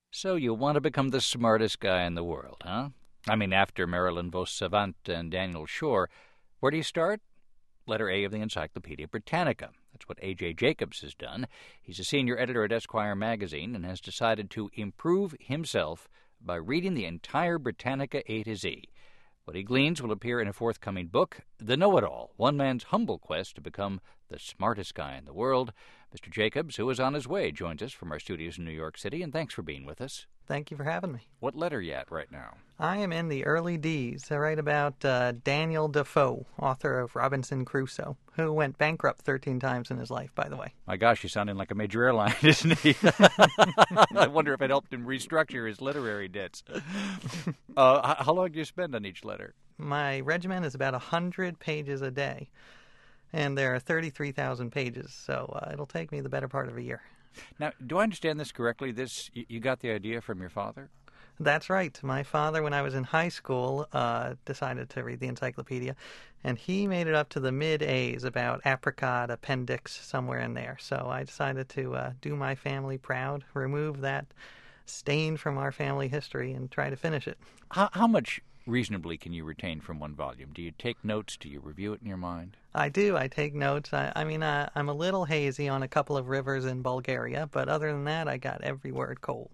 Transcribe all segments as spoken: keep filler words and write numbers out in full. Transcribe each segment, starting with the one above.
So you want to become the smartest guy in the world, huh? I mean, after Marilyn Vos Savant and Daniel Shore, where do you start? Letter A of the Encyclopedia Britannica. That's what A J Jacobs has done. He's a senior editor at Esquire magazine and has decided to improve himself by reading the entire Britannica A to Z. What he gleans will appear in a forthcoming book, The Know-It-All, one man's humble quest to become the smartest guy in the world. Mister Jacobs, who is on his way, joins us from our studios in New York City, and thanks for being with us. Thank you for having me. What letter are you at right now? I am in the early D's. I write about uh, Daniel Defoe, author of Robinson Crusoe, who went bankrupt thirteen times in his life, by the way. My gosh, he's sounding like a major airline, isn't he? I wonder if it helped him restructure his literary debts. Uh, how long do you spend on each letter? My regimen is about one hundred pages a day, and there are thirty-three thousand pages, so uh, it'll take me the better part of a year. Now, do I understand this correctly? This you got the idea from your father? That's right. My father, when I was in high school, uh, decided to read the encyclopedia, and he made it up to the mid-A's about apricot, appendix, somewhere in there. So I decided to uh, do my family proud, remove that stain from our family history, and try to finish it. How, how much reasonably can you retain from one volume? Do you take notes? Do you review it in your mind? I do. I take notes. I, I mean, I, I'm a little hazy on a couple of rivers in Bulgaria, but other than that, I got every word cold.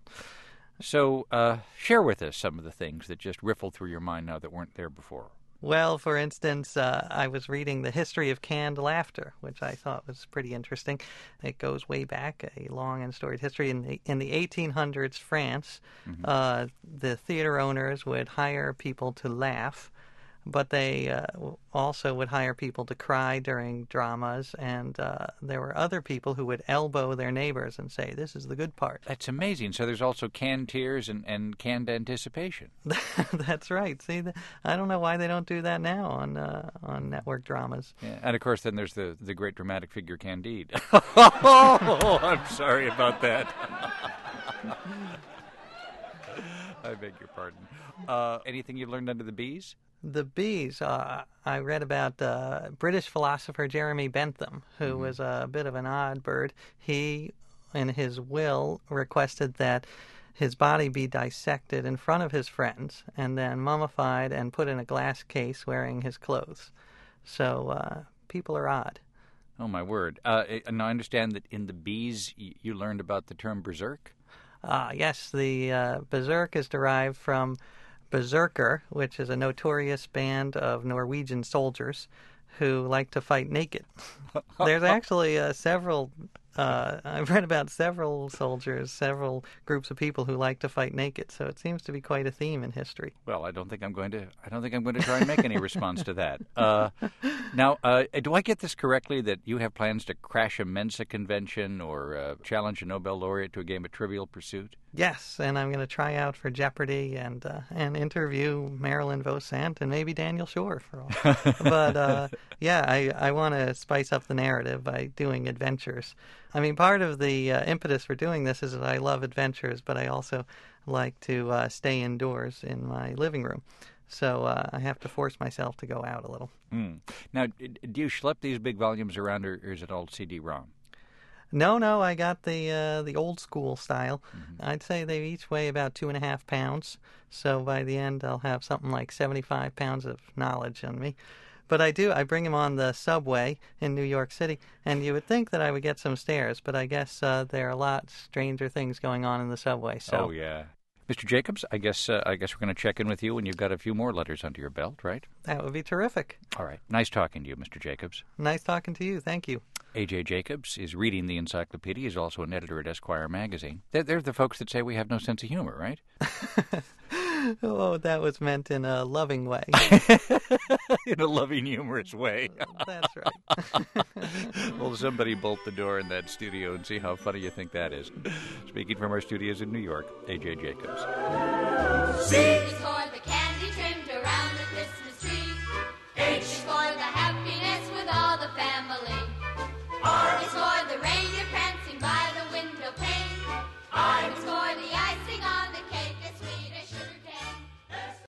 So uh, share with us some of the things that just riffled through your mind now that weren't there before. Well, for instance, uh, I was reading The History of Canned Laughter, which I thought was pretty interesting. It goes way back, a long and storied history. In the, in the eighteen hundreds, France, mm-hmm. uh, the theater owners would hire people to laugh, but they uh, also would hire people to cry during dramas, and uh, there were other people who would elbow their neighbors and say, "This is the good part." That's amazing. So there's also canned tears and, and canned anticipation. That's right. See, the, I don't know why they don't do that now on uh, on network dramas. Yeah. And, of course, then there's the, the great dramatic figure Candide. Oh, I'm sorry about that. I beg your pardon. Uh, anything you learned under the B's? The B's. Uh, I read about uh, British philosopher Jeremy Bentham, who mm-hmm. was a bit of an odd bird. He, in his will, requested that his body be dissected in front of his friends and then mummified and put in a glass case wearing his clothes. So uh, people are odd. Oh, my word. Uh, and I understand that in the B's you learned about the term berserk? Uh, yes, the uh, berserk is derived from Berserker, which is a notorious band of Norwegian soldiers who like to fight naked. There's actually uh, several, uh, I've read about several soldiers, several groups of people who like to fight naked, so it seems to be quite a theme in history. Well, I don't think I'm going to, I don't think I'm going to try and make any response to that. Uh, now, uh, do I get this correctly that you have plans to crash a Mensa convention or uh, challenge a Nobel laureate to a game of Trivial Pursuit? Yes, and I'm going to try out for Jeopardy and uh, and interview Marilyn Vos Savant and maybe Daniel Shore for all. But uh, yeah, I, I want to spice up the narrative by doing adventures. I mean, part of the uh, impetus for doing this is that I love adventures, but I also like to uh, stay indoors in my living room. So uh, I have to force myself to go out a little. Mm. Now, do you schlep these big volumes around, or is it all C D ROM? No, no, I got the uh, the old school style. Mm-hmm. I'd say they each weigh about two and a half pounds. So by the end, I'll have something like seventy-five pounds of knowledge on me. But I do, I bring them on the subway in New York City, and you would think that I would get some stares, but I guess uh, there are a lot stranger things going on in the subway. So. Oh, yeah. Mister Jacobs, I guess uh, I guess we're going to check in with you when you've got a few more letters under your belt, right? That would be terrific. All right. Nice talking to you, Mister Jacobs. Nice talking to you. Thank you. A J Jacobs is reading the encyclopedia. He's also an editor at Esquire magazine. They're, they're the folks that say we have no sense of humor, right? Oh, that was meant in a loving way. In a loving, humorous way. That's right. Well, somebody bolt the door in that studio and see how funny you think that is. Speaking from our studios in New York, A J Jacobs.